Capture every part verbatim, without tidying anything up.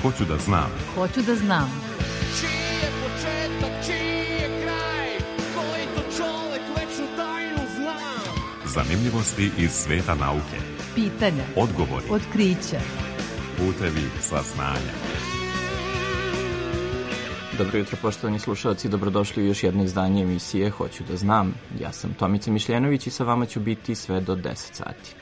Hoću da znam. Hoću da znam. Čiji je početak, čiji je kraj, koji to čovek večnu tajnu zna. Zanimljivosti iz sveta nauke. Pitanja, odgovori, otkrića, putevi saznanja. Dobro jutro, poštovani slušalci, dobrodošli u još jedno izdanje emisije Hoću da znam. Ja sam Tomica Mišljenović i sa vama ću biti sve do deset sati.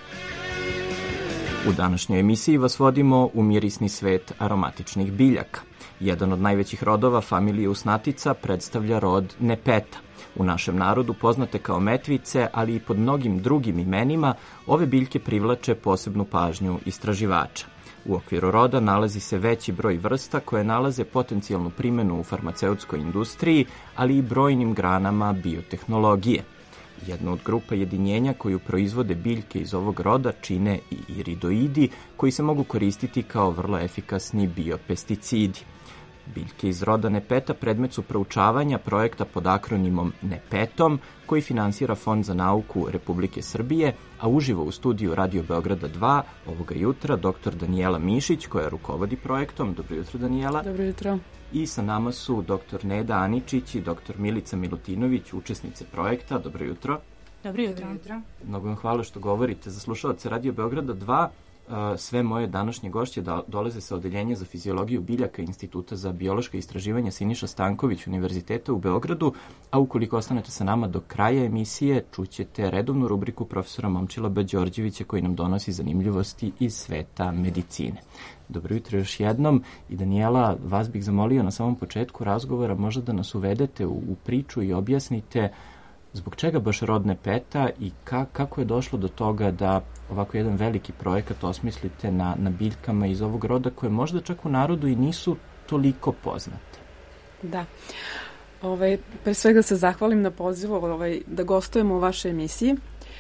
U današnjoj emisiji vas vodimo u mirisni svet aromatičnih biljaka. Jedan od najvećih rodova familije usnatica predstavlja rod nepeta. U našem narodu poznate kao metvice, ali i pod mnogim drugim imenima, ove biljke privlače posebnu pažnju istraživača. U okviru roda nalazi se veći broj vrsta koje nalaze potencijalnu primjenu u farmaceutskoj industriji, ali i brojnim granama biotehnologije. Jedna od grupa jedinjenja koju proizvode biljke iz ovog roda čine i iridoidi, koji se mogu koristiti kao vrlo efikasni biopesticidi. Biljke iz roda nepeta predmet su proučavanja projekta pod akronimom NEPETOM, koji finansira Fond za nauku Republike Srbije, a uživo u studiju Radio Beograda dva ovoga jutra doktor Danijela Mišić, koja rukovodi projektom. Dobro jutro, Danijela. Dobro jutro. I sa nama su doktor Neda Aničić i doktor Milica Milutinović, učesnice projekta. Dobro jutro. Dobro jutro. Dobro jutro. Mnogo vam hvala što govorite. Za slušalce Radio Beograda dva, sve moje današnje gošće dolaze sa Odeljenja za fiziologiju biljaka Instituta za biološka istraživanja Siniša Stanković Univerziteta u Beogradu, a ukoliko ostanete sa nama do kraja emisije, čućete redovnu rubriku profesora Momčila B. Đorđevića koji nam donosi zanimljivosti iz sveta medicine. Dobro jutro još jednom i Danijela, vas bih zamolio na samom početku razgovora možda da nas uvedete u, u priču i objasnite zbog čega baš rod nepeta i ka, kako je došlo do toga da ovako jedan veliki projekat osmislite na, na biljkama iz ovog roda koje možda čak u narodu i nisu toliko poznate. Da. Ovaj, pre svega se zahvalim na pozivu ovaj, da gostujemo u vašoj emisiji.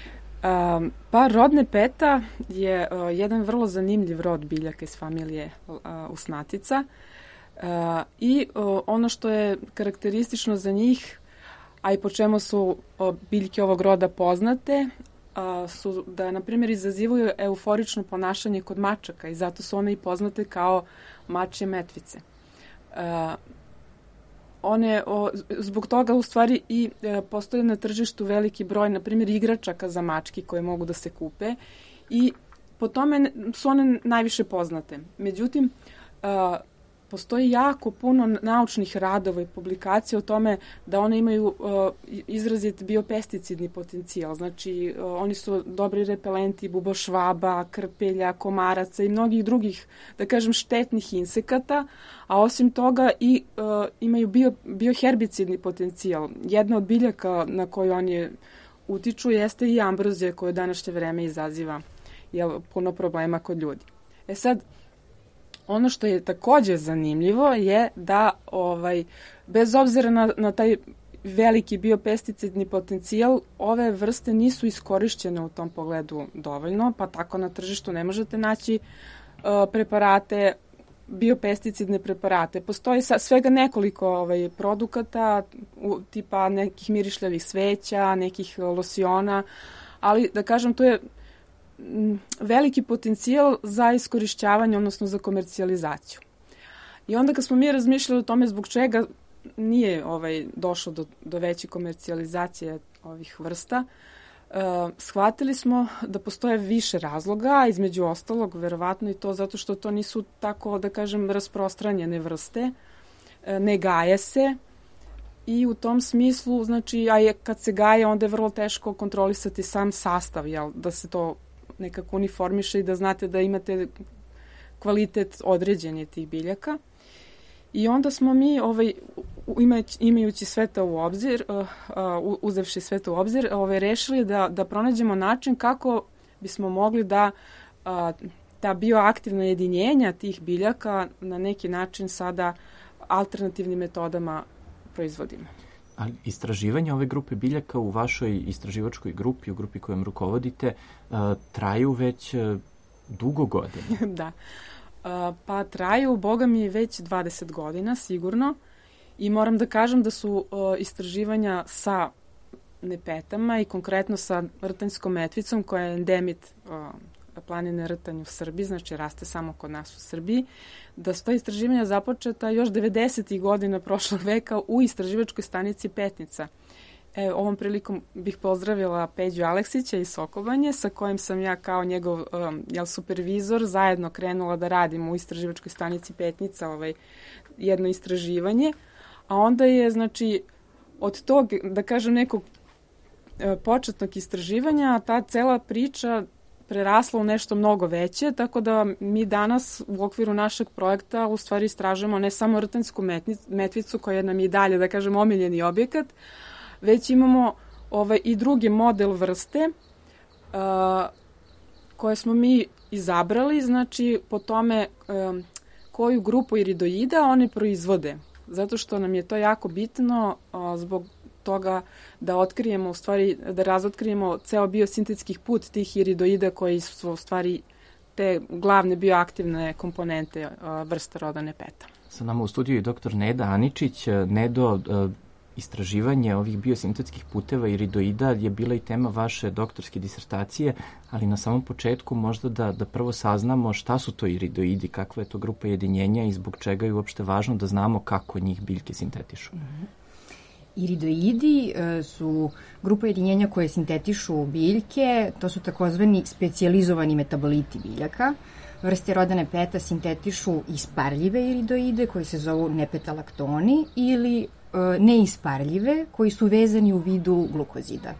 Um, pa rod nepeta je uh, jedan vrlo zanimljiv rod biljaka iz familije uh, usnatica uh, i uh, ono što je karakteristično za njih, a i po čemu su uh, biljke ovog roda poznate, uh, su da, na primjer, izazivaju euforično ponašanje kod mačaka i zato su one i poznate kao mačje metvice. Uh, One, o, zbog toga u stvari i e, postoje na tržištu veliki broj, na primjer, igračaka za mački koje mogu da se kupe i po tome su one najviše poznate. Međutim, e, postoji jako puno naučnih radova i publikacija o tome da one imaju e, izrazit biopesticidni potencijal. Znači, e, oni su dobri repelenti bubošvaba, krpelja, komaraca i mnogih drugih, da kažem, štetnih insekata, a osim toga i e, imaju bio, bioherbicidni potencijal. Jedna od biljaka na koju oni utiču jeste i ambrozija koja u današnje vreme izaziva jel, puno problema kod ljudi. E sad, ono što je takođe zanimljivo je da ovaj, bez obzira na, na taj veliki biopesticidni potencijal, ove vrste nisu iskorišćene u tom pogledu dovoljno, pa tako na tržištu ne možete naći uh, preparate, biopesticidne preparate. Postoji sa, svega nekoliko ovaj, produkata, u, tipa nekih mirišljavih sveća, nekih losiona, ali da kažem, to je veliki potencijal za iskorišćavanje, odnosno za komercijalizaciju. I onda kad smo mi razmišljali o tome zbog čega nije ovaj, došlo do, do veće komercijalizacije ovih vrsta, uh, shvatili smo da postoje više razloga, između ostalog, verovatno i to zato što to nisu tako, da kažem, rasprostranjene vrste, uh, ne gaje se i u tom smislu, znači, a je, kad se gaje, onda je vrlo teško kontrolisati sam sastav, jel, da se to nekako uniformiše i da znate da imate kvalitet određenja tih biljaka. I onda smo mi, ovaj, imajući sve to u obzir, uh, uh, uzevši sve to u obzir, ovaj, rešili da, da pronađemo način kako bismo mogli da uh, ta bioaktivna jedinjenja tih biljaka na neki način sada alternativnim metodama proizvodimo. A istraživanje ove grupe biljaka u vašoj istraživačkoj grupi, u grupi kojom rukovodite, uh, traju već uh, dugo godina. Da. Uh, pa traju, boga mi, već dvadeset godina, sigurno. I moram da kažem da su uh, istraživanja sa nepetama i konkretno sa rtanjskom metvicom, koja je endemit uh, planine rtanj u Srbiji, znači raste samo kod nas u Srbiji, da su ta istraživanja započeta još devedesetih godina prošlog veka u istraživačkoj stanici Petnica. E, ovom prilikom bih pozdravila Peđu Aleksića iz Sokobanje, sa kojim sam ja kao njegov um, jel, supervizor zajedno krenula da radim u istraživačkoj stanici Petnica ovaj, jedno istraživanje, a onda je, znači, od tog, da kažem, nekog e, početnog istraživanja, ta cela priča prerasla u nešto mnogo veće, tako da mi danas u okviru našeg projekta u stvari istražujemo ne samo rtanjsku metvicu, koja nam je i dalje, da kažem, omiljeni objekat, već imamo ovaj, i drugi model vrste uh, koje smo mi izabrali, znači po tome um, koju grupu iridoida one proizvode. Zato što nam je to jako bitno uh, zbog toga da otkrijemo, u stvari, da razotkrijemo ceo biosintetskih put tih iridoida koji su u stvari te glavne bioaktivne komponente uh, vrsta roda Nepeta. Sa nama u studiju je doktor Neda Aničić. Nedo, uh, istraživanje ovih biosintetskih puteva iridoida je bila i tema vaše doktorske disertacije, ali na samom početku možda da, da prvo saznamo šta su to iridoidi, kakva je to grupa jedinjenja i zbog čega je uopšte važno da znamo kako njih biljke sintetišu. Mm-hmm. Iridoidi e, su grupa jedinjenja koje sintetišu biljke, to su takozvani specijalizovani metaboliti biljaka. Vrste roda Nepeta sintetišu isparljive iridoide koji se zovu nepetalaktoni ili neisparljive, koji su vezani u vidu glukozida.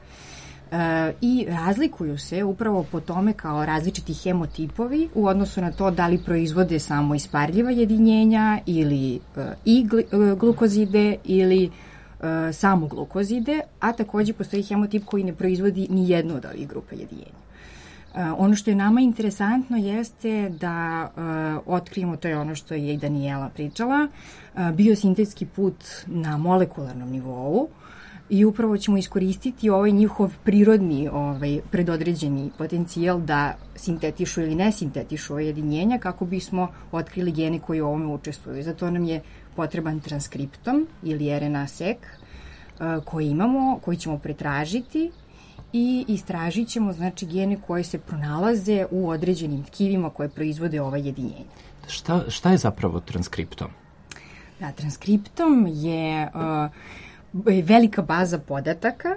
E, I razlikuju se upravo po tome kao različiti hemotipovi u odnosu na to da li proizvode samo isparljiva jedinjenja ili e, i glukozide ili e, samo glukozide, a takođe postoji hemotip koji ne proizvodi ni jednu od ovih grupa jedinjenja. Ono što je nama interesantno jeste da uh, otkrijemo, to je ono što je i Danijela pričala, uh, biosintetski put na molekularnom nivou i upravo ćemo iskoristiti ovaj njihov prirodni ovaj, predodređeni potencijal da sintetišu ili ne sintetišu ove jedinjenja kako bismo otkrili gene koji u ovome učestvuju. Zato nam je potreban transkriptom ili er en a sek uh, koji imamo, koji ćemo pretražiti i istražit ćemo, znači, gene koje se pronalaze u određenim tkivima koje proizvode ova jedinjenja. Šta, šta je zapravo transkriptom? Da, transkriptom je uh, velika baza podataka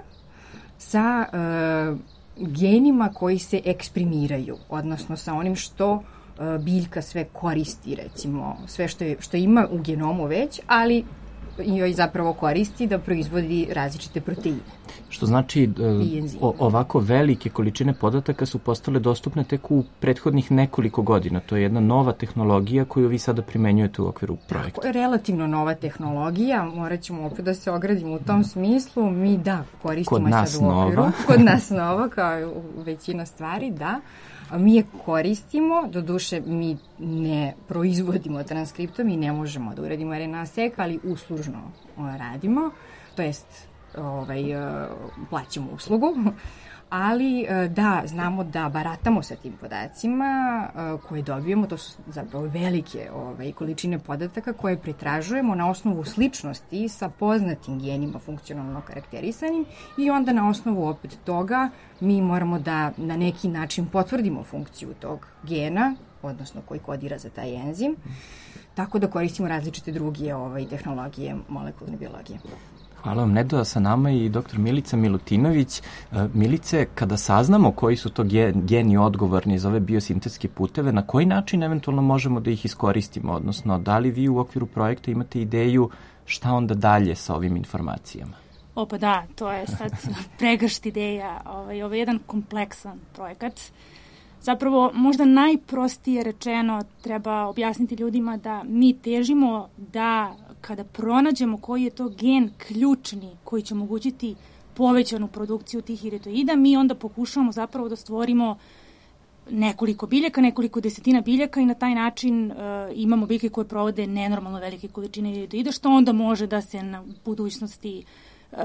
sa uh, genima koji se eksprimiraju, odnosno sa onim što uh, biljka sve koristi, recimo, sve što, je, što ima u genomu već, ali joj zapravo koristi da proizvodi različite proteine. Što znači o, ovako velike količine podataka su postale dostupne tek u prethodnih nekoliko godina. To je jedna nova tehnologija koju vi sada primenjujete u okviru projekta. Tako, relativno nova tehnologija, morat ćemo opet da se ogradimo u tom smislu. Mi da, koristimo je sad u okviru. Nova. Kod nas nova, kao većina stvari, da. Mi je koristimo, doduše mi ne proizvodimo transkriptom i ne možemo da uradimo er en a sek, ali uslužno radimo, to jest ovaj, plaćamo uslugu, ali da, znamo da baratamo sa tim podacima koje dobijemo, to su zapravo velike ovaj, količine podataka koje pretražujemo na osnovu sličnosti sa poznatim genima funkcionalno karakterisanim i onda na osnovu opet toga mi moramo da na neki način potvrdimo funkciju tog gena, odnosno koji kodira za taj enzim, tako da koristimo različite druge ovaj, tehnologije molekularne biologije. Hvala vam, Nedo. Sa nama i doktor Milica Milutinović. Milice, kada saznamo koji su to geni odgovorni za ove biosintetske puteve, na koji način eventualno možemo da ih iskoristimo? Odnosno, da li vi u okviru projekta imate ideju šta onda dalje sa ovim informacijama? Opa da, to je sad pregršt ideja. Ovaj, ovo je jedan kompleksan projekat. Zapravo, možda najprostije rečeno treba objasniti ljudima da mi težimo da kada pronađemo koji je to gen ključni koji će omogućiti povećanu produkciju tih iridoida, mi onda pokušavamo zapravo da stvorimo nekoliko biljaka, nekoliko desetina biljaka i na taj način uh, imamo biljke koje provode nenormalno velike količine iridoida, što onda može da se na budućnosti, uh,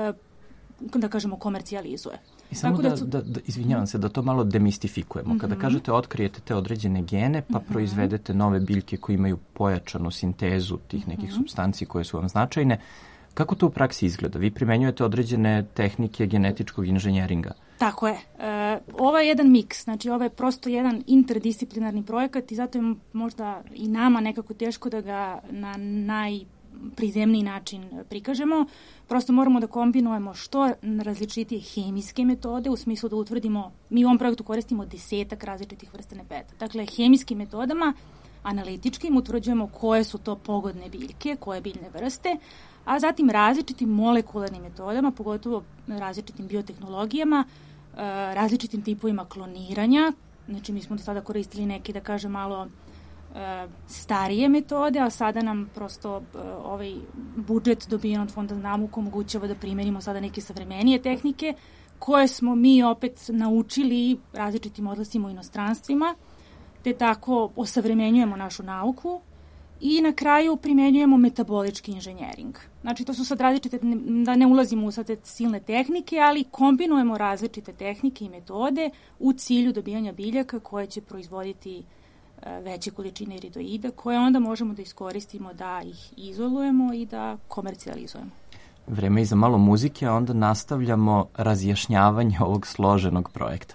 da kažemo, komercijalizuje. I samo Tako da, da, su... da, da, izvinjavam se, da to malo demistifikujemo. Mm-hmm. Kada kažete otkrijete te određene gene, pa mm-hmm. proizvedete nove biljke koje imaju pojačanu sintezu tih nekih mm-hmm. supstanci koje su vam značajne, kako to u praksi izgleda? Vi primenjujete određene tehnike genetičkog inženjeringa. Tako je. E, ovo je jedan miks, znači ovo je prosto jedan interdisciplinarni projekat i zato je možda i nama nekako teško da ga na najprizemniji način prikažemo. Prosto moramo da kombinujemo što različitije hemijske metode u smislu da utvrdimo, mi u ovom projektu koristimo desetak različitih vrsta nepeta. Dakle, hemijskim metodama, analitičkim, utvrđujemo koje su to pogodne biljke, koje biljne vrste, a zatim različitim molekularnim metodama, pogotovo različitim biotehnologijama, različitim tipovima kloniranja. Znači, mi smo do sada koristili neke, da kažem, malo starije metode, a sada nam prosto ovaj budžet dobijen od Fonda za nauku omogućava da primenimo sada neke savremenije tehnike koje smo mi opet naučili različitim odlasima u inostranstvima, te tako osavremenjujemo našu nauku i na kraju primenjujemo metabolički inženjering. Znači, to su sad različite, da ne ulazimo u sad te silne tehnike, ali kombinujemo različite tehnike i metode u cilju dobijanja biljaka koje će proizvoditi veće količine iridoida, koje onda možemo da iskoristimo da ih izolujemo i da komercijalizujemo. Vreme je za malo muzike, a onda nastavljamo razjašnjavanje ovog složenog projekta.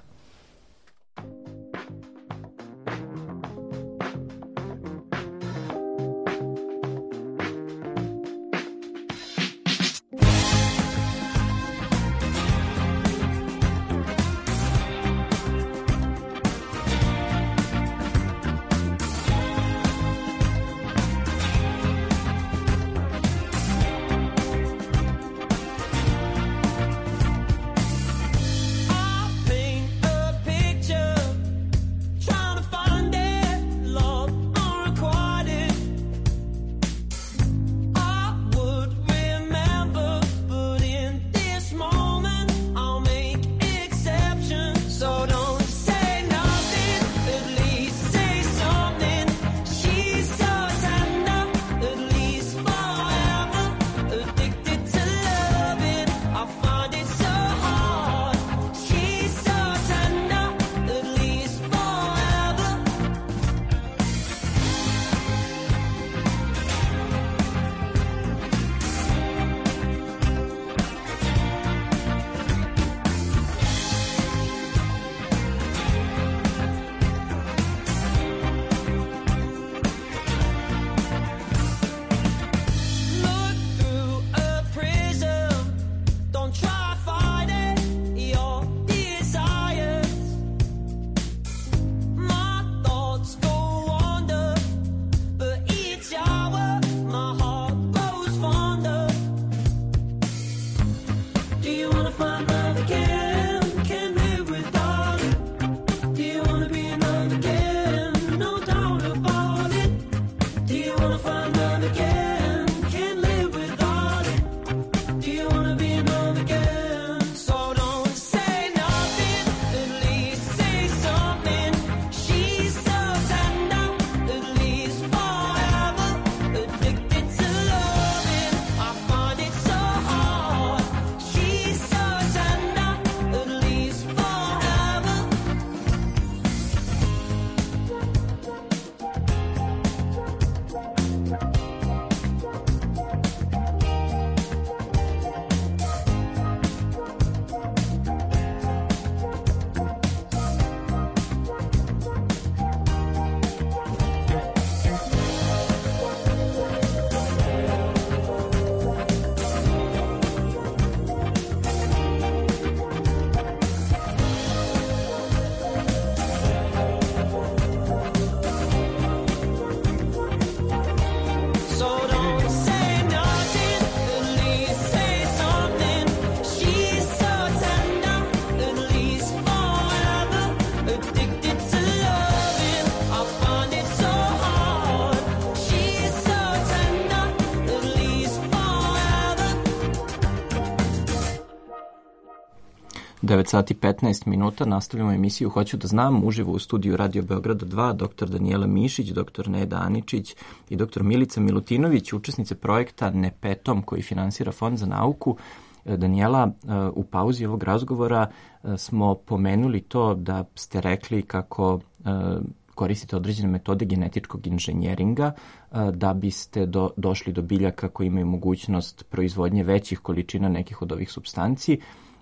devet sati petnaest minuta, nastavljamo emisiju Hoću da znam, uživo u studiju Radio Beograda dva, doktor Danijela Mišić, doktor Neda Aničić i doktor Milica Milutinović, učesnice projekta Nepetom koji finansira Fond za nauku. Danijela, u pauzi ovog razgovora smo pomenuli to da ste rekli kako koristite određene metode genetičkog inženjeringa da biste do, došli do biljaka koji imaju mogućnost proizvodnje većih količina nekih od ovih supstanci.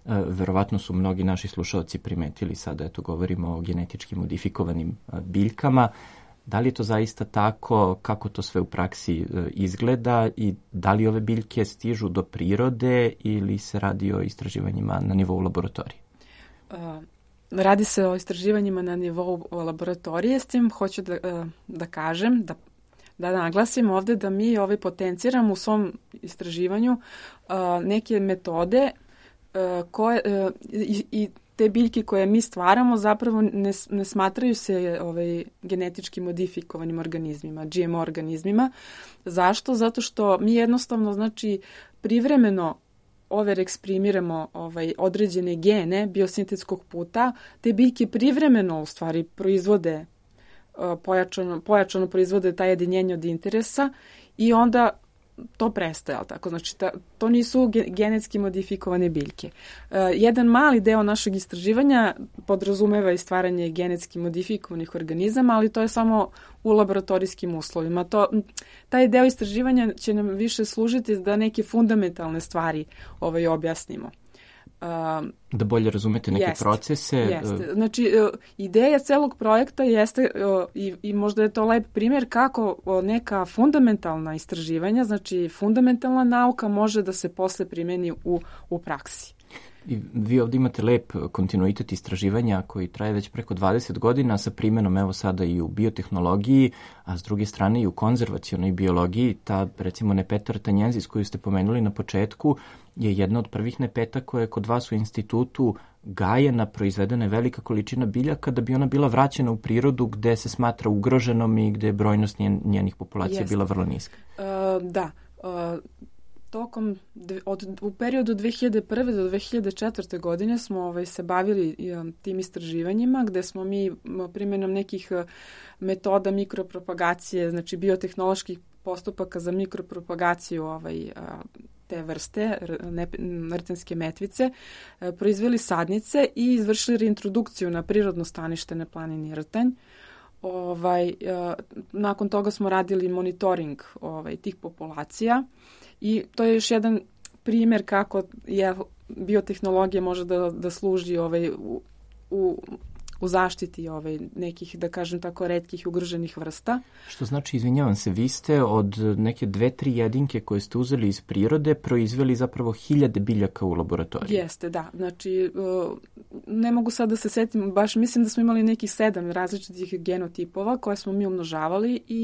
verovatno su mnogi naši slušalci primetili sada, eto govorimo o genetički modifikovanim biljkama. Da li je to zaista tako, kako to sve u praksi izgleda i da li ove biljke stižu do prirode ili se radi o istraživanjima na nivou laboratorije? Uh, radi se o istraživanjima na nivou laboratorije, s tim hoću da, uh, da kažem, da, da naglasim ovde da mi ovaj potenciramo u svom istraživanju uh, neke metode uh, koje uh, i, i te biljke koje mi stvaramo zapravo ne, ne smatraju se ovaj, genetički modifikovanim organizmima, G M O organizmima. Zašto? Zato što mi jednostavno, znači, privremeno over eksprimiramo ovaj, određene gene biosintetskog puta, te biljke privremeno u stvari proizvode, uh, pojačano, pojačano proizvode taj jedinjenje od interesa i onda to prestaje, ali tako? Znači, ta, to nisu genetski modifikovane biljke. Uh, jedan mali deo našeg istraživanja podrazumeva i stvaranje genetski modifikovanih organizama, ali to je samo u laboratorijskim uslovima. To, taj deo istraživanja će nam više služiti da neke fundamentalne stvari ovaj, objasnimo. Uh, da bolje razumete neke jeste, procese. Jeste. Znači, ideja celog projekta jeste, i, i možda je to lep primjer kako neka fundamentalna istraživanja, znači fundamentalna nauka može da se posle primeni u, u praksi. I vi ovdje imate lep kontinuitet istraživanja koji traje već preko dvadeset godina sa primjenom evo sada i u biotehnologiji, a s druge strane i u konzervacionoj biologiji. Ta, recimo, Nepeta rtanjensis koju ste pomenuli na početku je jedna od prvih nepeta koja je kod vas u institutu gajena, proizvedena je velika količina biljaka da bi ona bila vraćena u prirodu gde se smatra ugroženom i gde je brojnost njen, njenih populacija Jeste. bila vrlo niska. Uh, da, uh, Tokom, od, u periodu dve hiljade prve do dve hiljade četvrte godine smo ovaj, se bavili um, tim istraživanjima gde smo mi primjenom nekih uh, metoda mikropropagacije, znači biotehnoloških postupaka za mikropropagaciju ovaj, uh, te vrste, rtenske metvice, uh, proizveli sadnice i izvršili reintrodukciju na prirodno stanište na planini Rtanj. Ovaj, uh, nakon toga smo radili monitoring ovaj, tih populacija. I to je još jedan primjer kako je biotehnologija može da, da služi ovaj, u, u, u zaštiti ovaj, nekih, da kažem tako, retkih ugroženih vrsta. Što znači, izvinjavam se, vi ste od neke dve, tri jedinke koje ste uzeli iz prirode proizveli zapravo hiljade biljaka u laboratoriji. Jeste, da. Znači, ne mogu sad da se setim, baš mislim da smo imali nekih sedam različitih genotipova koje smo mi umnožavali i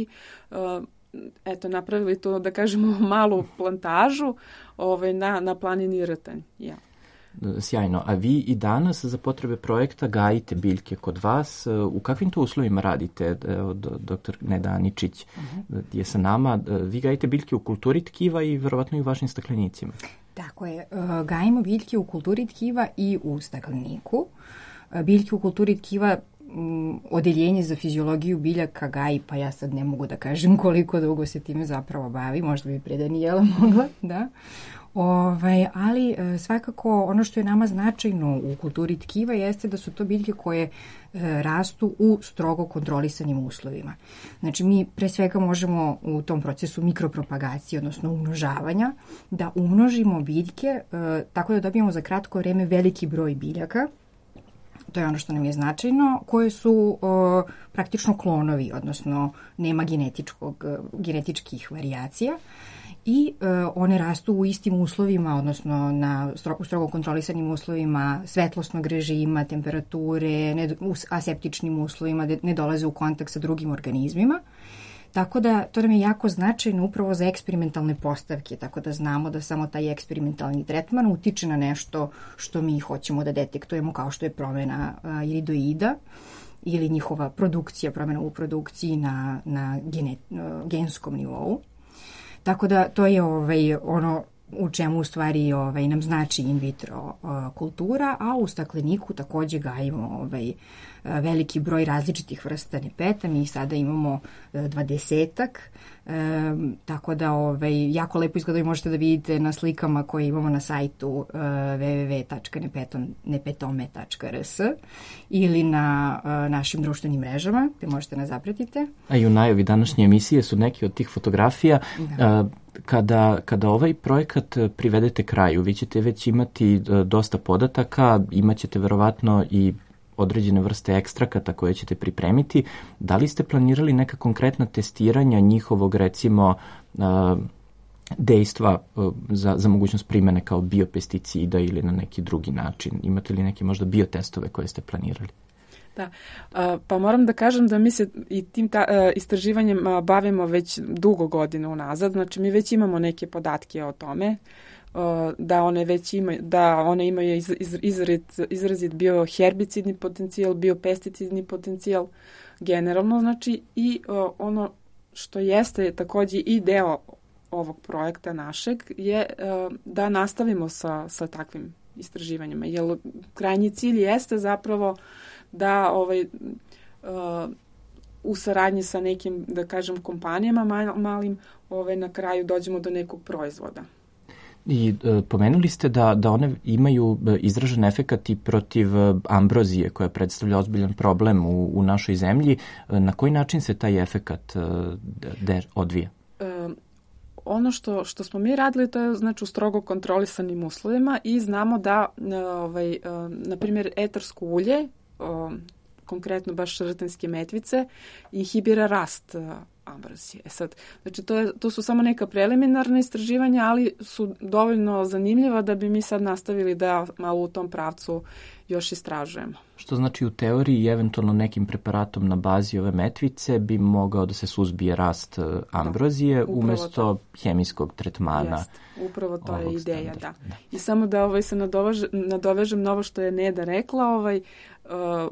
eto, napravili to, da kažemo, malu plantažu ovaj, na, na planini Rtanj. Ja. Sjajno. A vi i danas za potrebe projekta gajite biljke kod vas. U kakvim to uslovima radite? Evo, doktor Neda Aničić uh-huh. je sa nama. Vi gajite biljke u kulturi tkiva i verovatno i u vašim staklenicima. Tako je. Gajimo biljke u kulturi tkiva i u stakleniku. Biljke u kulturi tkiva odeljenje za fiziologiju biljaka gaji, pa ja sad ne mogu da kažem koliko dugo se time zapravo bavi, možda bi pre Danijela mogla, da. Ovaj, ali svakako ono što je nama značajno u kulturi tkiva jeste da su to biljke koje e, rastu u strogo kontrolisanim uslovima. Znači mi pre svega možemo u tom procesu mikropropagacije, odnosno umnožavanja, da umnožimo biljke e, tako da dobijemo za kratko vreme veliki broj biljaka. To je ono što nam je značajno, koje su o, praktično klonovi, odnosno nema genetičkog, genetičkih varijacija i e, one rastu u istim uslovima, odnosno na stro, u strogo kontrolisanim uslovima svetlosnog režima, temperature, ne, u aseptičnim uslovima, da ne dolaze u kontakt sa drugim organizmima. Tako da to nam je jako značajno upravo za eksperimentalne postavke, tako da znamo da samo taj eksperimentalni tretman utiče na nešto što mi hoćemo da detektujemo, kao što je promjena a, iridoida ili njihova produkcija, promjena u produkciji na, na gene, a, genskom nivou. Tako da to je ovaj, ono u čemu u stvari ovaj, nam znači in vitro a, kultura, a u stakleniku takođe gajimo ovaj, veliki broj različitih vrsta nepeta. Mi sada imamo dvadesetak, e, tako da ovaj, jako lepo izgledaju, možete da vidite na slikama koje imamo na sajtu e, w w w tačka nepetome tačka r s ili na e, našim društvenim mrežama, gde možete nas zapratite. A i u najavi današnje emisije su neki od tih fotografija. Da. Kada, kada ovaj projekat privedete kraju, vi ćete već imati dosta podataka, imat ćete verovatno i određene vrste ekstrakata koje ćete pripremiti. Da li ste planirali neka konkretna testiranja njihovog, recimo, dejstva za, za mogućnost primene kao biopesticida ili na neki drugi način? Imate li neke možda biotestove koje ste planirali? Da, pa moram da kažem da mi se i tim ta, istraživanjem bavimo već dugo godina unazad, znači mi već imamo neke podatke o tome, da one već imaju, da one imaju iz, iz, izrazit, izrazit bioherbicidni potencijal, biopesticidni potencijal generalno, znači i ono što jeste takođe i deo ovog projekta našeg je da nastavimo sa, sa takvim istraživanjima, jer krajnji cilj jeste zapravo da ovaj, uh, u saradnji sa nekim, da kažem, kompanijama mal, malim, ovaj, na kraju dođemo do nekog proizvoda. I uh, pomenuli ste da, da one imaju izražen efekat i protiv ambrozije, koja predstavlja ozbiljan problem u, u našoj zemlji. Na koji način se taj efekat uh, de, odvija? Uh, Ono što, što smo mi radili, to je znači u strogo kontrolisanim uslovima i znamo da, ovaj, na primjer, etarsko ulje, konkretno baš žrtvenske metvice, inhibira rast ambrozije. E sad, znači to, je, to su samo neka preliminarna istraživanja, ali su dovoljno zanimljiva da bi mi sad nastavili da malo u tom pravcu još istražujemo. Što znači u teoriji i eventualno nekim preparatom na bazi ove metvice bi mogao da se suzbije rast ambrozije da, umesto to. hemijskog tretmana. Jest, upravo to je ideja, da. da. I samo da ovaj, se nadovežem, nadovežem na ovo što je Neda rekla, ovaj, uh,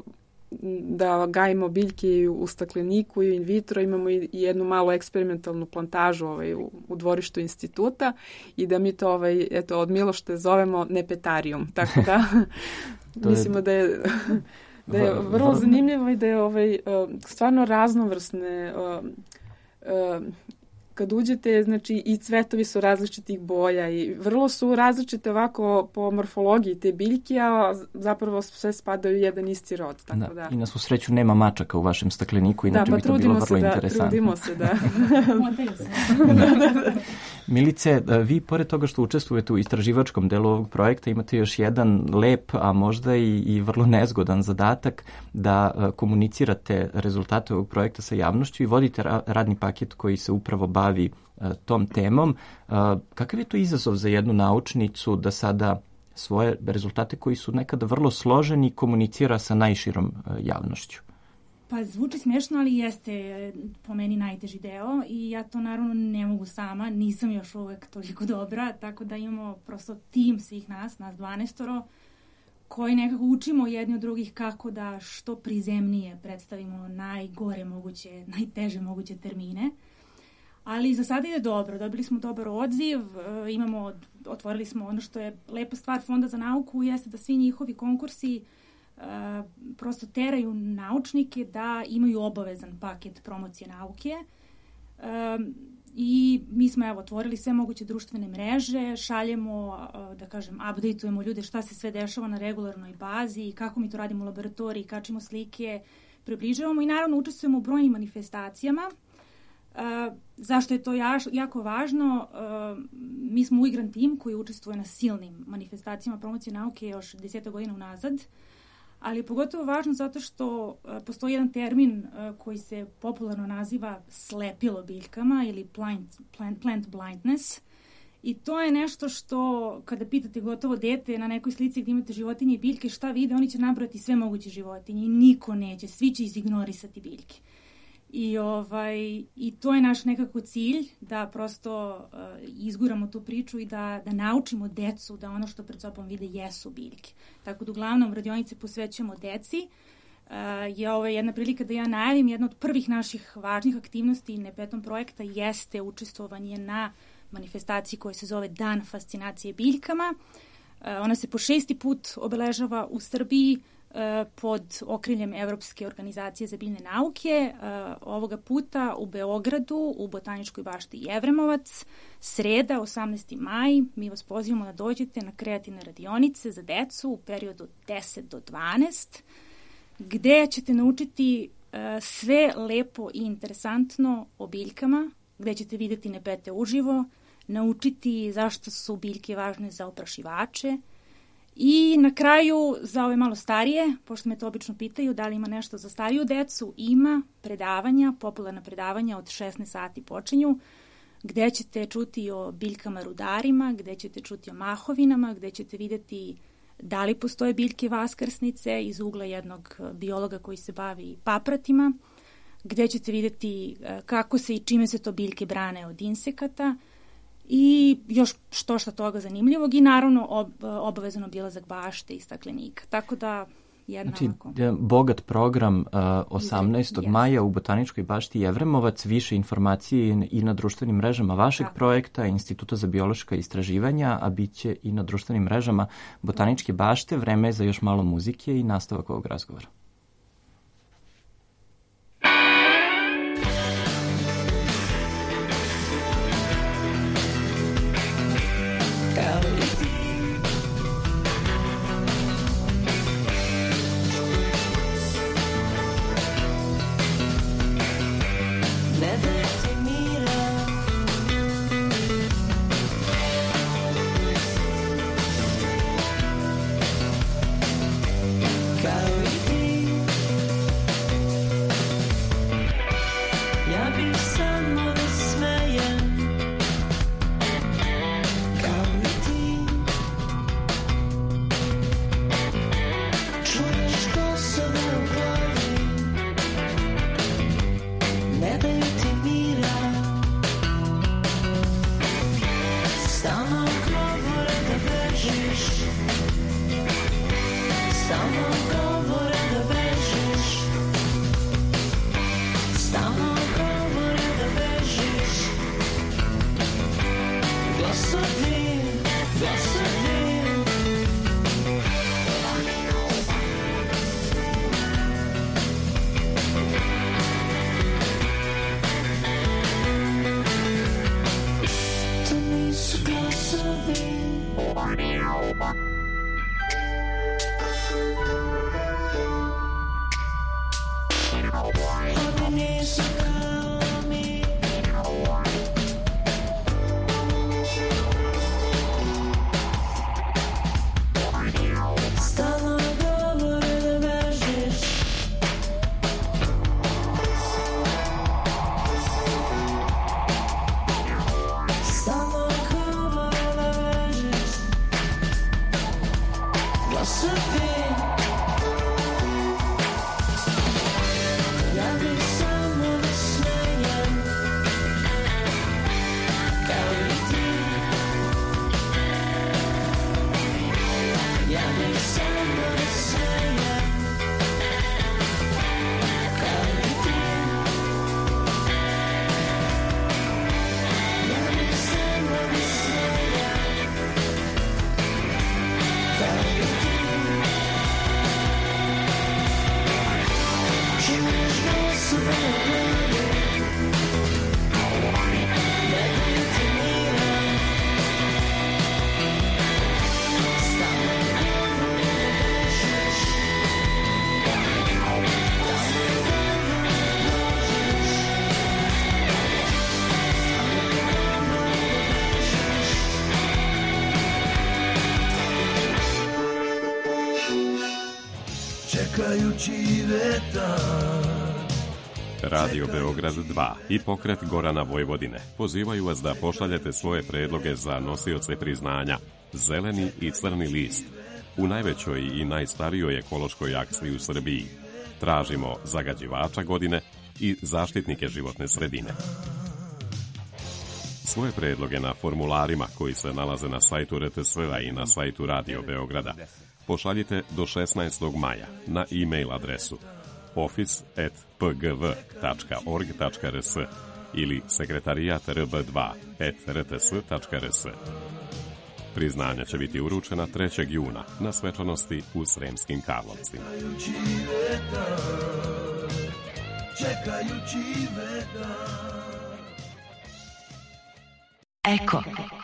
da gajimo biljke u stakleniku i in vitro, imamo i jednu malu eksperimentalnu plantažu ovaj, u, u dvorištu instituta i da mi to ovaj, eto, od Milošte zovemo nepetarijum. Tako da mislimo da je, da je vrlo zanimljivo i da je ovaj, stvarno raznovrsne. Kad uđete, znači i cvetovi su različitih boja i vrlo su različite ovako po morfologiji te biljke, a zapravo sve spadaju u jedan isti rod. Tako da, da. I na svu sreću nema mačaka u vašem stakleniku, inače da, bi to bilo vrlo da, interesantno. Trudimo se, da. da, da, da. Milice, vi pored toga što učestvujete u istraživačkom delu ovog projekta imate još jedan lep, a možda i, i vrlo nezgodan zadatak da komunicirate rezultate ovog projekta sa javnošću i vodite ra- radni paket koji se upravo bavi uh, tom temom. Uh, kakav je to izazov za jednu naučnicu da sada svoje rezultate koji su nekada vrlo složeni komunicira sa najširom uh, javnošću? Pa zvuči smiješno, ali jeste po meni najteži deo i ja to naravno ne mogu sama, nisam još uvek toliko dobra, tako da imamo prosto tim svih nas, nas dvanaestoro, koji nekako učimo jedni od drugih kako da što prizemnije predstavimo najgore moguće, najteže moguće termine. Ali za sada ide dobro, dobili smo dobar odziv, imamo, otvorili smo ono što je lepa stvar Fonda za nauku, jeste da svi njihovi konkursi Uh, prosto teraju naučnike da imaju obavezan paket promocije nauke uh, i mi smo evo otvorili sve moguće društvene mreže, šaljemo, uh, da kažem, updateujemo ljude šta se sve dešava na regularnoj bazi, kako mi to radimo u laboratoriji, kačimo slike, približavamo i naravno učestvujemo u brojnim manifestacijama. Uh, zašto je to jaš, jako važno? Uh, mi smo uigran tim koji učestvuje na silnim manifestacijama promocije nauke još deseta godina unazad. Ali je pogotovo važno zato što uh, postoji jedan termin uh, koji se popularno naziva slepilo biljkama ili blind, plant, plant blindness. I to je nešto što kada pitate gotovo dete na nekoj slici gdje imate životinje i biljke šta vide, oni će nabrati sve moguće životinje i niko neće, svi će izignorisati biljke. I, ovaj, I to je naš nekako cilj, da prosto uh, izguramo tu priču i da, da naučimo decu da ono što pred sobom vide jesu biljke. Tako da uglavnom radionice posvećujemo deci. Uh, je ovo jedna prilika da ja najavim, jedna od prvih naših važnih aktivnosti Nepetom projekta jeste učestvovanje na manifestaciji koja se zove Dan fascinacije biljkama. Uh, ona se po šesti put obeležava u Srbiji pod okriljem Evropske organizacije za biljne nauke, ovoga puta u Beogradu, u Botaničkoj bašti Jevremovac, sreda, osamnaesti maj, mi vas pozivamo da dođete na kreativne radionice za decu u periodu od deset do dvanaest, gde ćete naučiti sve lepo i interesantno o biljkama, gde ćete vidjeti nepete uživo, naučiti zašto su biljke važne za oprašivače i na kraju za ove malo starije, pošto me to obično pitaju da li ima nešto za stariju decu, ima predavanja, popularna predavanja od šesnaest sati počinju, gde ćete čuti o biljkama rudarima, gde ćete čuti o mahovinama, gde ćete vidjeti da li postoje biljke vaskrsnice iz ugla jednog biologa koji se bavi papratima, gde ćete vidjeti kako se i čime se to biljke brane od insekata i još što šta toga zanimljivog i naravno ob, obavezan obilazak bašte i staklenika. Tako da jedna znači, ovako... bogat program uh, osamnaestog Yes. maja u Botaničkoj bašti Jevremovac, više informacije i na društvenim mrežama vašeg Tako. projekta Instituta za biološka istraživanja, a bit će i na društvenim mrežama Botaničke bašte. Vreme je za još malo muzike i nastavak ovog razgovora. Radio Beograd dva i pokret Gorana Vojvodine pozivaju vas da pošaljete svoje predloge za nosioce priznanja Zeleni i Crni list u najvećoj i najstarijoj ekološkoj akciji u Srbiji. Tražimo zagađivača godine i zaštitnike životne sredine. Svoje predloge na formularima koji se nalaze na sajtu R T S V-a i na sajtu Radio Beograda pošaljite do šesnaestog maja na e-mail adresu office at p g v tačka org tačka r s ili sekretarijat r b dva at r t s tačka r s. Priznanja će biti uručena trećeg juna na svečanosti u Sremskim Karlovcima. Eko.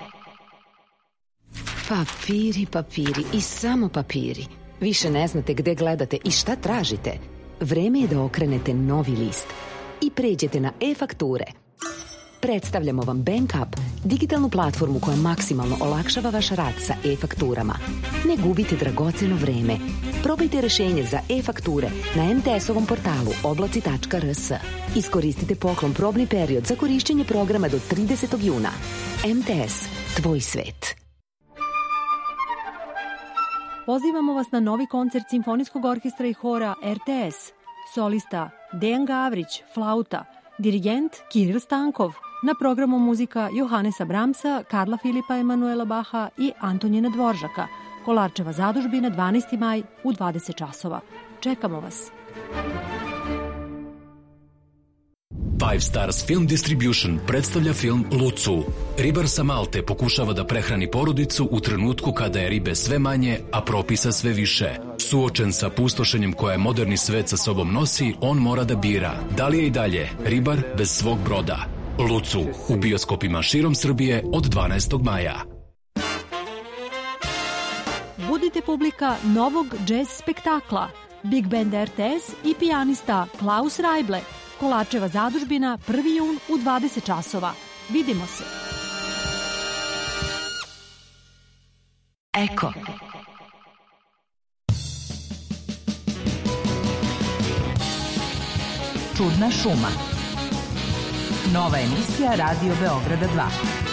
Papiri, papiri i samo papiri. Više ne znate gde gledate i šta tražite. Vreme je da okrenete novi list i pređete na e-fakture. Predstavljamo vam BankUp, digitalnu platformu koja maksimalno olakšava vaš rad sa e-fakturama. Ne gubite dragoceno vreme. Probajte rešenje za e-fakture na em te es-ovom portalu oblaci tačka er es. Iskoristite poklon probni period za korišćenje programa do tridesetog juna. em te es, tvoj svet. Pozivamo vas na novi koncert Simfonijskog orkestra i hora er te es. Solista Dejan Gavrić, flauta, dirigent Kiril Stankov, na programu muzika Johanesa Brahmsa, Karla Filipa Emanuela Baha i Antonijena Dvoržaka. Kolarčeva zadužbina, dvanaesti maj u dvadeset časova. Čekamo vas. Five Stars Film Distribution predstavlja film Lucu. Ribar sa Malte pokušava da prehrani porodicu u trenutku kada je ribe sve manje, a propisa sve više. Suočen sa pustošenjem koje moderni svet sa sobom nosi, on mora da bira da li je i dalje ribar bez svog broda. Lucu u bioskopima širom Srbije od dvanaestog maja. Budite publika novog džez spektakla. Big Band er te es i pijanista Klaus Rajble. Kolarčeva zadužbina, prvi jun u dvadeset časova. Vidimo se. Eko. Čudna šuma. Nova emisija Radio Beograda dva.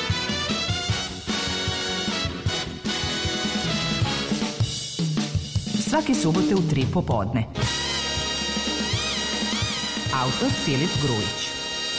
Svake subote u tri popodne. Autor Filip Grujić.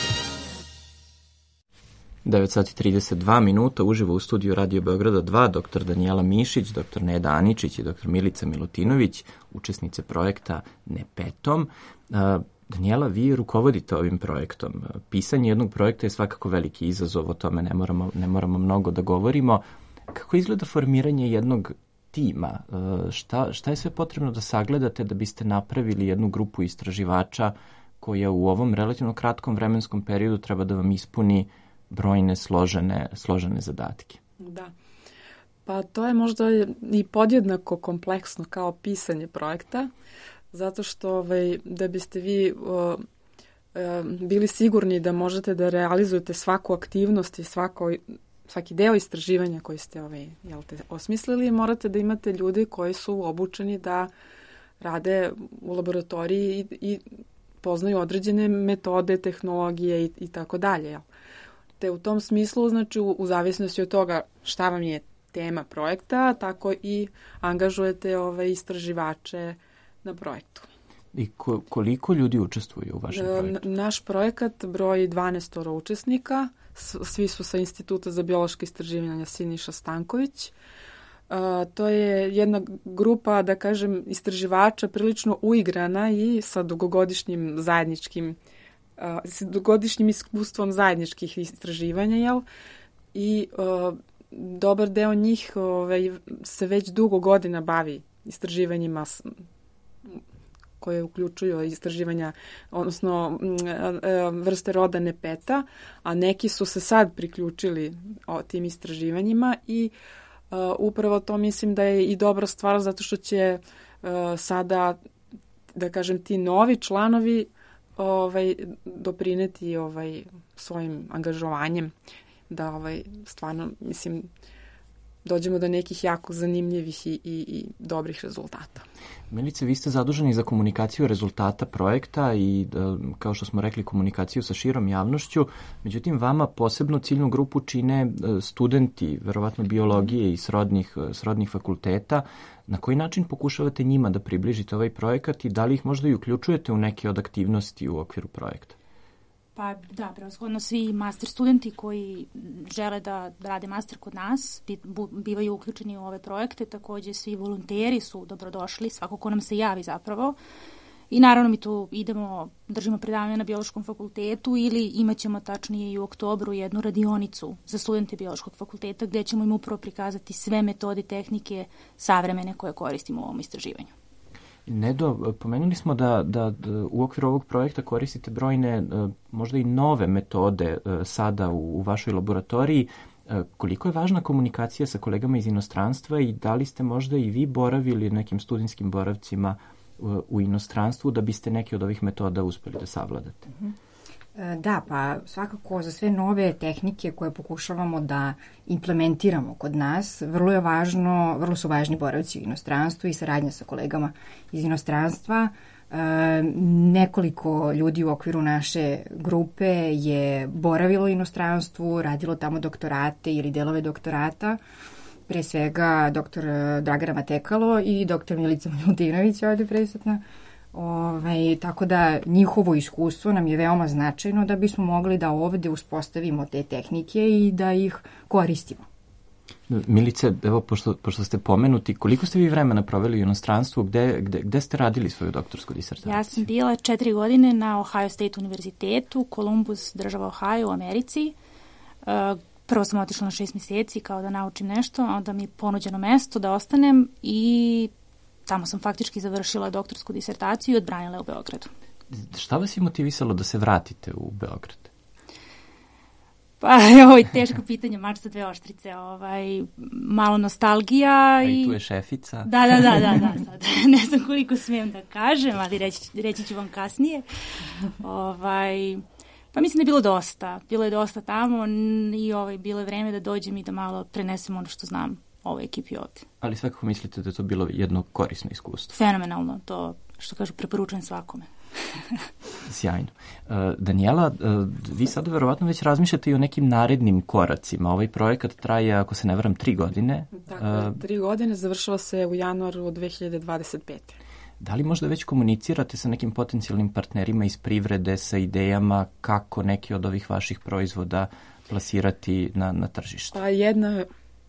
devet sati i trideset dva minuta, uživo u studiju Radio Beograda dva, doktor Danijela Mišić, doktor Neda Aničić i doktor Milica Milutinović, učesnice projekta Nepetom. Danijela, vi rukovodite ovim projektom. Pisanje jednog projekta je svakako veliki izazov, o tome ne moramo, ne moramo mnogo da govorimo. Kako izgleda formiranje jednog tima? Šta, šta je sve potrebno da sagledate da biste napravili jednu grupu istraživača koja u ovom relativno kratkom vremenskom periodu treba da vam ispuni brojne složene, složene zadatke? Da. Pa to je možda i podjednako kompleksno kao pisanje projekta, zato što ovaj, da biste vi o, e, bili sigurni da možete da realizujete svaku aktivnost i svako, svaki deo istraživanja koji ste ovaj, jel te, osmislili, morate da imate ljude koji su obučeni da rade u laboratoriji i, i poznaju određene metode, tehnologije i, i tako dalje. Te u tom smislu, znači u, u zavisnosti od toga šta vam je tema projekta, tako i angažujete ove istraživače na projektu. I ko, koliko ljudi učestvuju u vašem projektu? Naš projekat broji dvanaest učesnika, svi su sa Instituta za biološke istraživanja Siniša Stanković. Uh, to je jedna grupa, da kažem, istraživača prilično uigrana i sa dugogodišnjim zajedničkim uh, sa dugogodišnjim iskustvom zajedničkih istraživanja, jel? I uh, dobar deo njih ovaj, se već dugo godina bavi istraživanjima s, koje uključuju istraživanja, odnosno vrste roda Nepeta, a neki su se sad priključili o tim istraživanjima i Uh, upravo to mislim da je i dobra stvar zato što će uh, sada, da kažem, ti novi članovi ovaj, doprineti ovaj, svojim angažovanjem da ovaj, stvarno, mislim, dođemo do nekih jako zanimljivih i, i, i dobrih rezultata. Milice, vi ste zaduženi za komunikaciju rezultata projekta i, kao što smo rekli, komunikaciju sa širom javnošću. Međutim, vama posebno ciljnu grupu čine studenti, verovatno biologije i srodnih, srodnih fakulteta. Na koji način pokušavate njima da približite ovaj projekat i da li ih možda i uključujete u neke od aktivnosti u okviru projekta? Pa da, prevashodno svi master studenti koji žele da rade master kod nas bivaju uključeni u ove projekte, takođe svi volonteri su dobrodošli, svako ko nam se javi zapravo. I naravno mi tu idemo, držimo predavanja na biološkom fakultetu ili imaćemo tačnije i u oktobru jednu radionicu za studente biološkog fakulteta gde ćemo im upravo prikazati sve metode, tehnike savremene koje koristimo u ovom istraživanju. Nedo, pomenuli smo da, da, da u okviru ovog projekta koristite brojne, možda i nove metode sada u, u vašoj laboratoriji. Koliko je važna komunikacija sa kolegama iz inostranstva i da li ste možda i vi boravili nekim studentskim boravcima u, u inostranstvu da biste neke od ovih metoda uspeli da savladate? Da, pa svakako za sve nove tehnike koje pokušavamo da implementiramo kod nas, vrlo je važno, vrlo su važni boravci u inostranstvu i saradnja sa kolegama iz inostranstva. E, nekoliko ljudi u okviru naše grupe je boravilo u inostranstvu, radilo tamo doktorate ili delove doktorata, pre svega doktor Dragana Matekalo i doktor Milica Milutinović je ovde prisutna. Ove, tako da njihovo iskustvo nam je veoma značajno da bismo mogli da ovde uspostavimo te tehnike i da ih koristimo. Milice, evo, pošto, pošto ste pomenuti, koliko ste vi vremena proveli u inostranstvu, gde, gde, gde ste radili svoju doktorsku disertaciju? Ja sam bila četiri godine na Ohio State univerzitetu, Columbus, država Ohio u Americi. Prvo sam otišla na šest meseci kao da naučim nešto, onda mi je ponuđeno mesto da ostanem i tamo sam faktički završila doktorsku disertaciju i odbranila u Beogradu. Šta vas je motivisalo da se vratite u Beograd? Pa, ovo je teško pitanje, mač sa dve oštrice, ovaj, malo nostalgija. A i tu je šefica. Da, da, da, da, da, sad ne znam koliko smijem da kažem, ali reći, reći ću vam kasnije. Ovaj, pa mislim da je bilo dosta, bilo je dosta tamo i ovaj, bilo je vreme da dođem i da malo prenesem ono što znam ovoj ekipi ovde. Ali svakako mislite da je to bilo jedno korisno iskustvo? Fenomenalno, to što kažu preporučujem svakome. Sjajno. Uh, Danijela, uh, vi sada verovatno već razmišljate i o nekim narednim koracima. Ovaj projekat traje, ako se ne varam, tri godine. Tako, uh, tri godine, završava se u januaru dve hiljade dvadeset pete. Da li možda već komunicirate sa nekim potencijalnim partnerima iz privrede, sa idejama kako neki od ovih vaših proizvoda plasirati na, na tržište? Pa jedna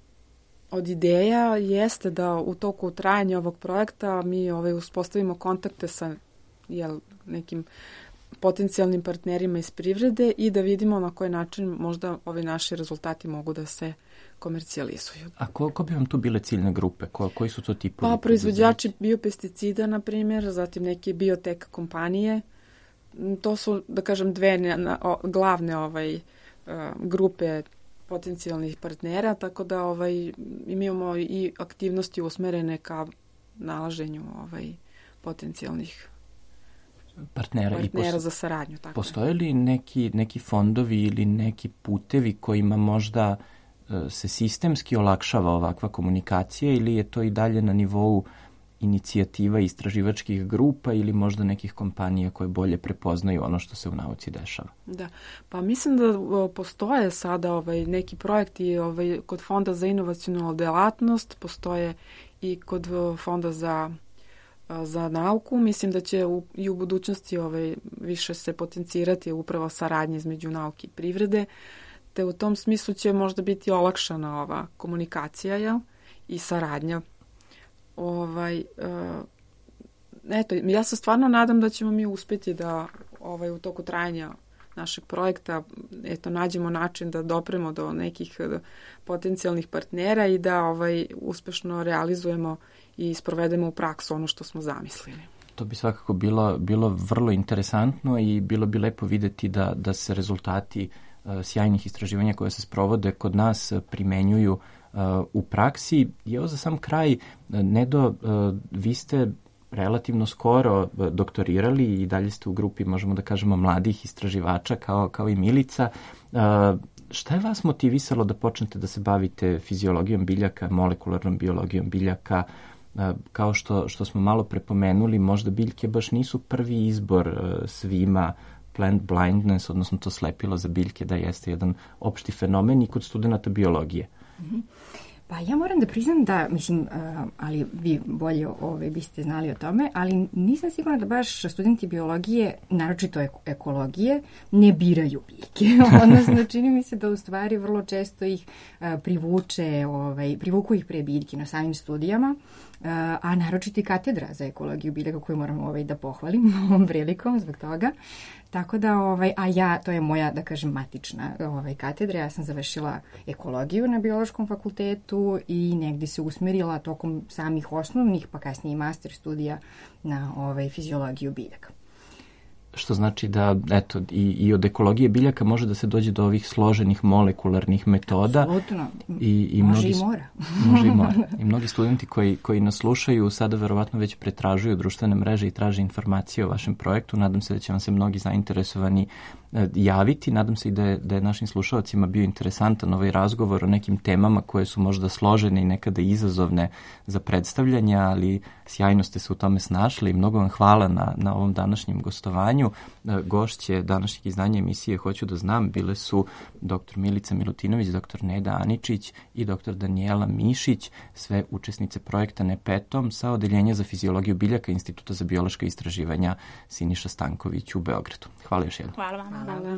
od ideja jeste da u toku trajanja ovog projekta mi ovaj, uspostavimo kontakte sa jel, nekim potencijalnim partnerima iz privrede i da vidimo na koji način možda ovi naši rezultati mogu da se komercijalizuju. A ko, ko bi vam tu bile ciljne grupe? Ko, koji su to tipovi? Pa proizvođači biopesticida, na primjer, zatim neke biotek kompanije. To su, da kažem, dve na, na, o, glavne ovaj, uh, grupe potencijalnih partnera, tako da ovaj, imamo i aktivnosti usmerene ka nalaženju ovaj, potencijalnih partnera, partnera i pos... za saradnju. Tako postoje li neki, neki fondovi ili neki putevi kojima možda uh, se sistemski olakšava ovakva komunikacija ili je to i dalje na nivou inicijativa istraživačkih grupa ili možda nekih kompanija koje bolje prepoznaju ono što se u nauci dešava? Da, pa mislim da postoje sada ovaj, neki projekti ovaj, kod Fonda za inovacionu delatnost, postoje i kod Fonda za, za nauku. Mislim da će u, i u budućnosti ovaj, više se potencirati upravo saradnje između nauke i privrede, te u tom smislu će možda biti olakšana ova komunikacija jel? I saradnja. Ovaj, uh, eto, ja se stvarno nadam da ćemo mi uspjeti da ovaj, u toku trajanja našeg projekta eto, nađemo način da dopremo do nekih do potencijalnih partnera i da ovaj, uspešno realizujemo i sprovedemo u praksu ono što smo zamislili. To bi svakako bilo, bilo vrlo interesantno i bilo bi lepo videti da, da se rezultati uh, sjajnih istraživanja koje se sprovode kod nas uh, primenjuju Uh, u praksi. I evo za sam kraj, Nedo, uh, vi ste relativno skoro uh, doktorirali i dalje ste u grupi, možemo da kažemo, mladih istraživača kao, kao i Milica. Uh, šta je vas motivisalo da počnete da se bavite fiziologijom biljaka, molekularnom biologijom biljaka? Uh, kao što, što smo malo prepomenuli, možda biljke baš nisu prvi izbor uh, svima. Plant blindness, odnosno to slepilo za biljke, da jeste jedan opšti fenomen i kod studenta biologije. Pa ja moram da priznam da, mislim, uh, ali vi bolje ove, biste znali o tome, ali nisam sigurna da baš studenti biologije, naročito ekologije, ne biraju biljke. Odnosno, čini mi se da u stvari vrlo često ih uh, privuče, ovaj, privuku ih pre biljke na samim studijama, uh, a naročito i katedra za ekologiju biljaka koju moram ovaj, da pohvalim ovom prilikom zbog toga. Tako da, ovaj, a ja, to je moja, da kažem, matična ovaj, katedra. Ja sam završila ekologiju na biološkom fakultetu i negdje se usmerila tokom samih osnovnih, pa kasnije i master studija na ovaj, fiziologiju biljaka. Što znači da, eto, i, i od ekologije biljaka može da se dođe do ovih složenih molekularnih metoda. Apsolutno. I, i može mnogi, i mora. Može i mora. I mnogi studenti koji, koji nas slušaju sada verovatno već pretražuju društvene mreže i traže informacije o vašem projektu. Nadam se da će vam se mnogi zainteresovani javiti. Nadam se i da je, da je našim slušalcima bio interesantan ovaj razgovor o nekim temama koje su možda složene i nekada izazovne za predstavljanje, ali sjajno ste se u tome snašli i mnogo vam hvala na, na ovom današnjem gostovanju. Gošće današnjeg izdanja emisije Hoću da znam bile su doktor Milica Milutinović, doktor Neda Aničić i doktor Danijela Mišić, sve učesnice projekta Nepetom sa Odeljenja za fiziologiju biljaka Instituta za biološka istraživanja Siniša Stanković u Beogradu. Hvala još jednom. Hvala vam. Hvala.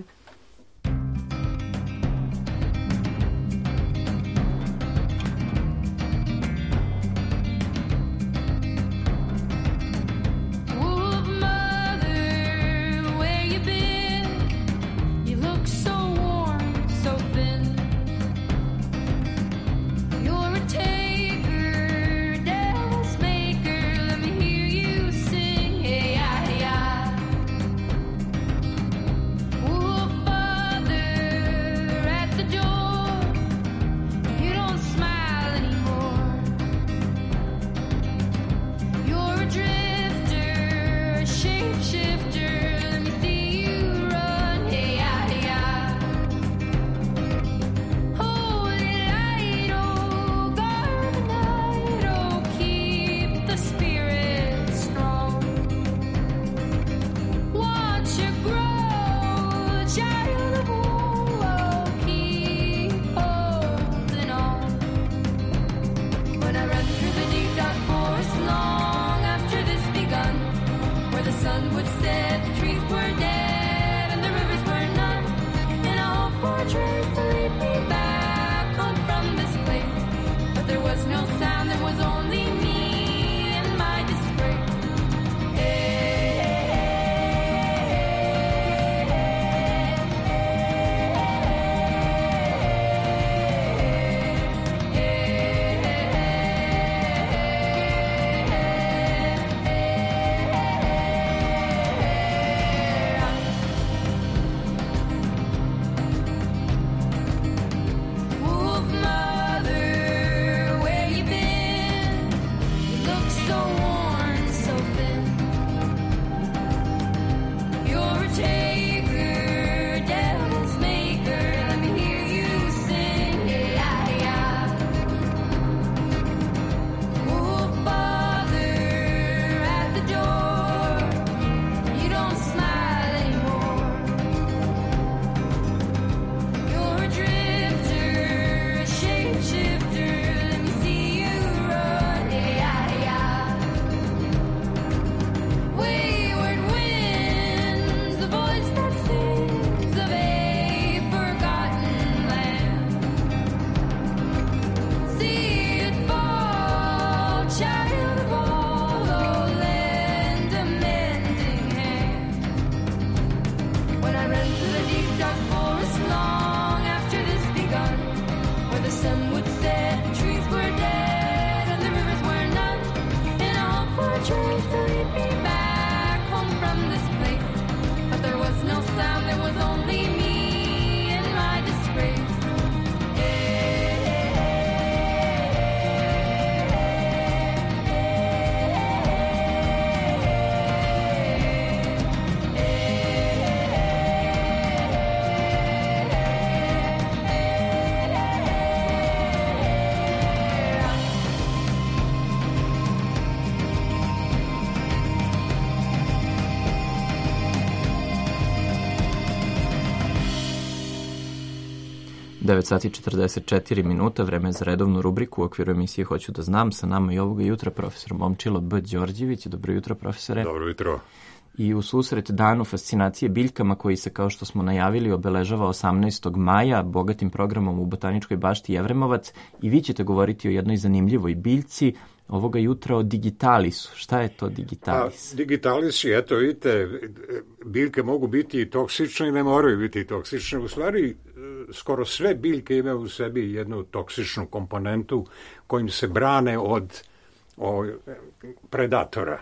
devet sati četrdeset četiri minuta, vreme za redovnu rubriku u okviru emisije Hoću da znam. Sa nama i ovoga jutra profesor Momčilo B. Đorđević. Dobro jutro, profesore. Dobro jutro. I u susret danu fascinacije biljkama koji se, kao što smo najavili, obeležava osamnaestog maja bogatim programom u Botaničkoj bašti Jevremovac, i vi ćete govoriti o jednoj zanimljivoj biljci ovoga jutra, o digitalisu. Šta je to digitalis? Pa, digitalisi, eto vidite, biljke mogu biti toksične i ne moraju biti toksične. U stvari, skoro sve biljke imaju u sebi jednu toksičnu komponentu kojim se brane od, od predatora.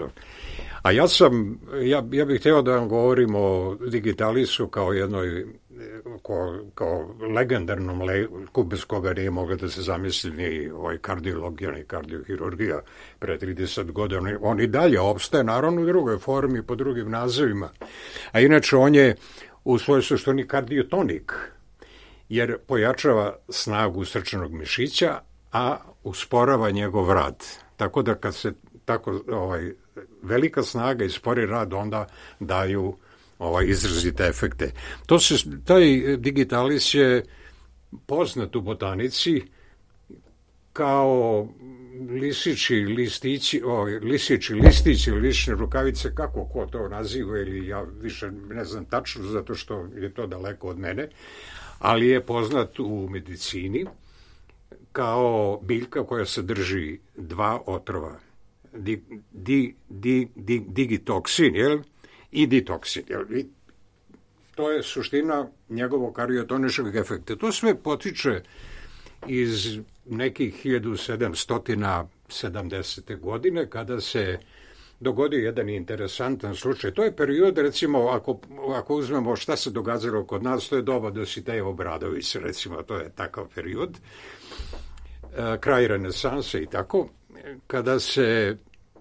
A ja sam, ja, ja bih htio da vam govorim o digitalisu kao jednoj ko, kao legendarnom leku bez koga nije mogla da se zamisli ni ovaj kardiologija, ni kardiohirurgija pre trideset godina. On i dalje opstaje, naravno u drugoj formi, po drugim nazivima. A inače on je u svojoj suštini kardiotonik, jer pojačava snagu srčanog mišića, a usporava njegov rad. Tako da kad se tako ovaj, velika snaga i spori rad onda daju ovaj, izrazite efekte. To se, taj digitalis je poznat u botanici kao lisići listići, o, lisići listići ili lične rukavice, kako ko to naziva, ili ja više ne znam tačno, zato što je to daleko od mene, ali je poznat u medicini kao biljka koja sadrži dva otrova, di, di, di, di, digitoksin, jel? I ditoksin, jel? I to je suština njegovog kariotoničkog efekta. To sve potiče iz nekih hiljadu sedamsto sedamdesete godine, kada se dogodio jedan interesantan slučaj. To je period, recimo, ako, ako uzmemo šta se događalo kod nas, to je doba Dositeja Obradović, recimo, to je takav period, kraj renesanse i tako, kada se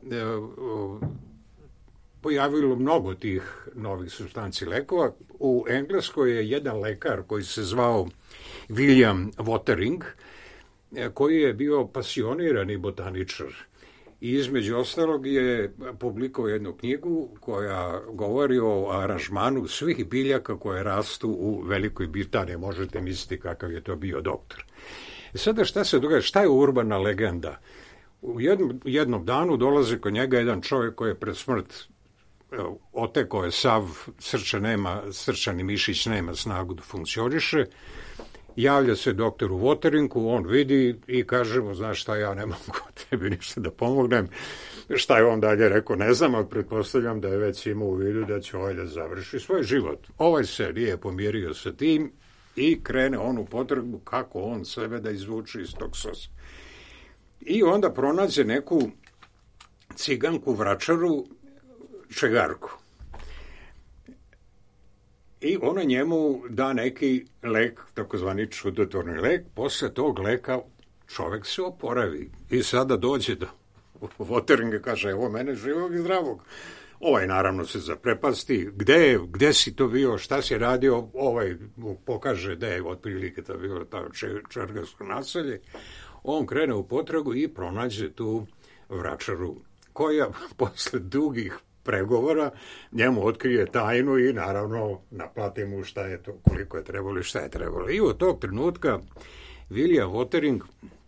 pojavilo mnogo tih novih supstanci lekova. U Engleskoj je jedan lekar koji se zvao William Watering, koji je bio pasionirani botaničar i između ostalog je publikovao jednu knjigu koja govori o aranžmanu svih biljaka koje rastu u Velikoj Britaniji. Možete misliti kakav je to bio doktor. I sada šta se događa? Šta je urbana legenda? U jednom, jednom danu dolazi kod njega jedan čovjek koji je pred smrt otekao je sav, srčan nema, srčani mišić nema snagu da funkcioniše. Javlja se doktoru Wateringu, on vidi i kaže mu, znaš šta, ja ne mogu tebi ništa da pomognem. Šta je on dalje rekao, ne znam, ali pretpostavljam da je već imao u vidu da će ovaj da završi svoj život. Ovaj se nije pomirio sa tim i krene on u potragu kako on sebe da izvuče iz tog sosa. I onda pronađe neku ciganku vračaru, čegarku. I ona njemu da neki lek, takozvani čudotvorni lek, posle tog leka čovek se oporavi. I sada dođe do Wateringa, kaže, evo mene živog i zdravog. Ovaj naravno se zaprepasti, gde, gde si to bio, šta si radio, ovaj mu pokaže da je otprilike to bilo ta čergarsko naselje. On krene u potragu i pronađe tu vračaru, koja posle dugih pregovora njemu otkrije tajnu i naravno naplati mu šta je to, koliko je trebalo i šta je trebalo. I od tog trenutka William Watering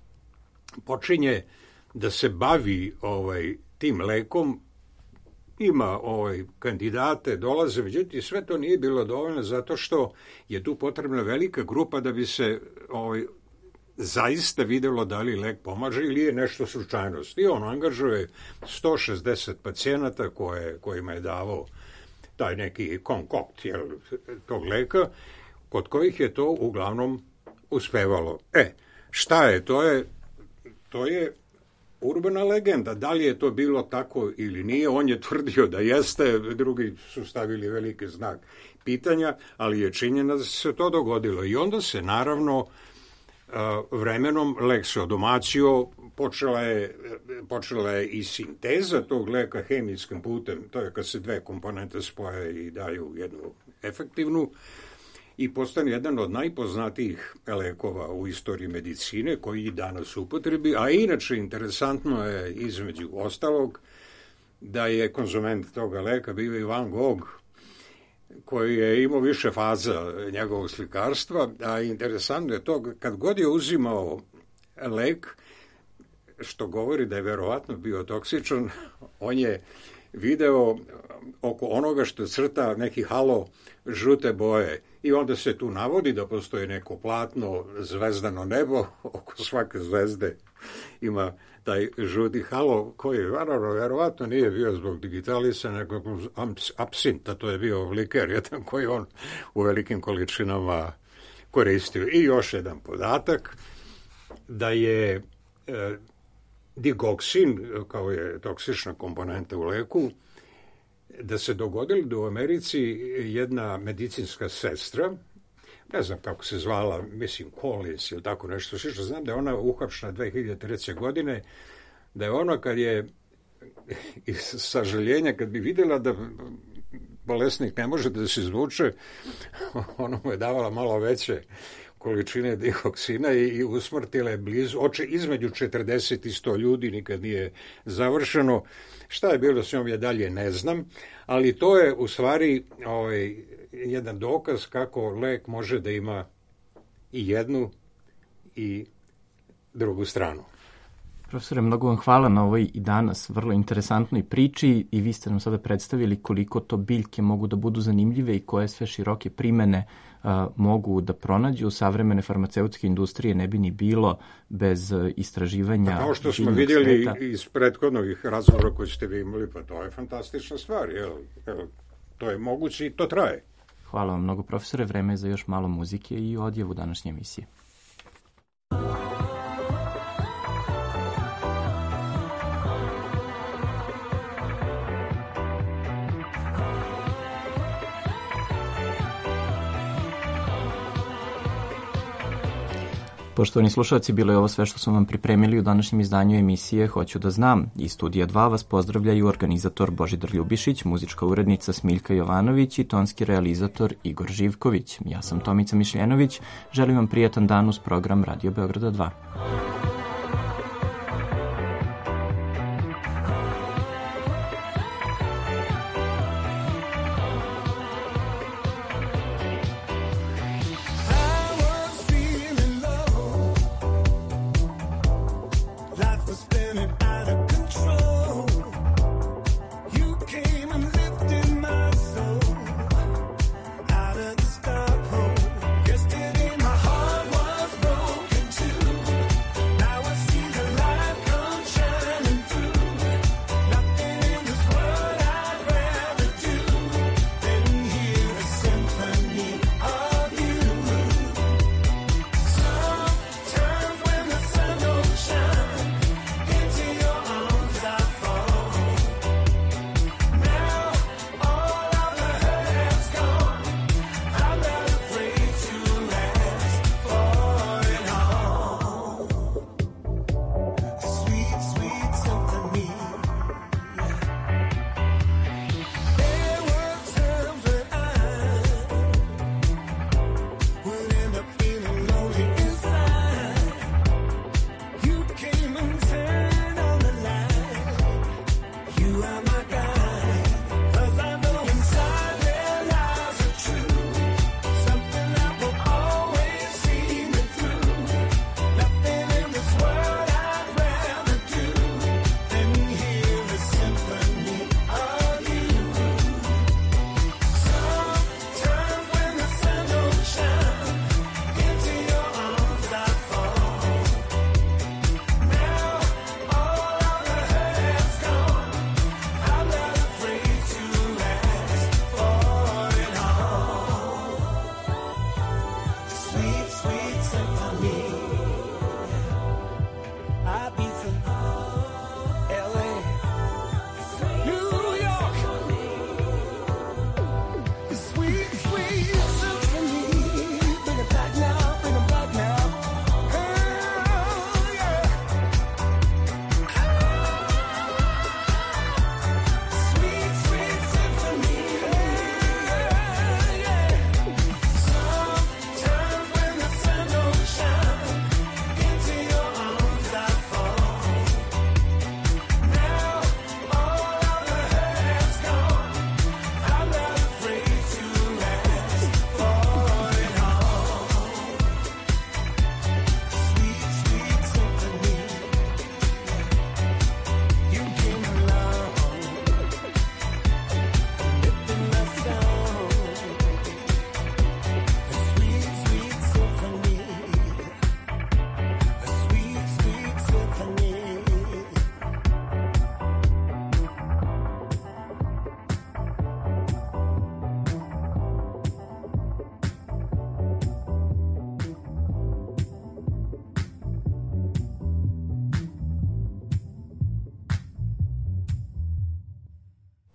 počinje da se bavi ovaj, tim lekom, ima ovaj, kandidate, dolaze, međutim sve to nije bilo dovoljno zato što je tu potrebna velika grupa da bi se ovaj, zaista videlo da li lek pomaže ili je nešto slučajnost. I on angažuje sto šezdeset pacijenata koje, kojima je davao taj neki konkokt jel, tog leka, kod kojih je to uglavnom uspevalo. E, šta je? To je, to je urbana legenda. Da li je to bilo tako ili nije? On je tvrdio da jeste, drugi su stavili veliki znak pitanja, ali je činjeno da se to dogodilo. I onda se naravno vremenom lek se odomaćio, počela je, počela je i sinteza tog leka hemijskim putem, to je kad se dve komponente spoje i daju jednu efektivnu, i postane jedan od najpoznatijih lekova u istoriji medicine koji i danas upotrebi, a inače interesantno je između ostalog da je konzument toga leka bio i Van Gogh, koji je imao više faza njegovog slikarstva, a interesantno je to, kad god je uzimao lek, što govori da je verovatno bio toksičan, on je video oko onoga što crta neki halo žute boje i onda se tu navodi da postoji neko platno zvezdano nebo, oko svake zvezde ima taj žuti halo koji naravno verovatno nije bio zbog digitalisa, nego apsinta, to je bio liker jedan koji on u velikim količinama koristio. I još jedan podatak, da je e, digoksin, kao je toksična komponenta u leku, da se dogodilo da u Americi jedna medicinska sestra ne znam kako se zvala, mislim Collins ili tako nešto slično, znam da je ona uhapšena dve hiljade treće. godine, da je ona kad je iz sažaljenja, kad bi vidjela da bolesnik ne može da se izvuče, ona mu je davala malo veće količine dihoksina i, i usmrtila je blizu, oče, između četrdeset i sto ljudi, nikad nije završeno. Šta je bilo s njom, ja dalje ne znam, ali to je u stvari ovaj, jedan dokaz kako lek može da ima i jednu i drugu stranu. Profesore, mnogo vam hvala na ovoj i danas vrlo interesantnoj priči i vi ste nam sada predstavili koliko to biljke mogu da budu zanimljive i koje sve široke primene uh, mogu da pronađu. Savremene farmaceutske industrije ne bi ni bilo bez uh, istraživanja. Kao što smo vidjeli sveta. Iz prethodnog razgovora koji ste vi imali, pa to je fantastična stvar. Jel? Jel? To je moguće i to traje. Hvala vam mnogo, profesore. Vreme je za još malo muzike i odjevu današnje emisije. Poštovani slušalci, bilo je ovo sve što smo vam pripremili u današnjem izdanju emisije Hoću da znam. Iz Studija dva vas pozdravljaju organizator Božidar Ljubišić, muzička urednica Smiljka Jovanović i tonski realizator Igor Živković. Ja sam Tomica Mišljenović. Želim vam prijatan dan uz program Radio Beograda dva.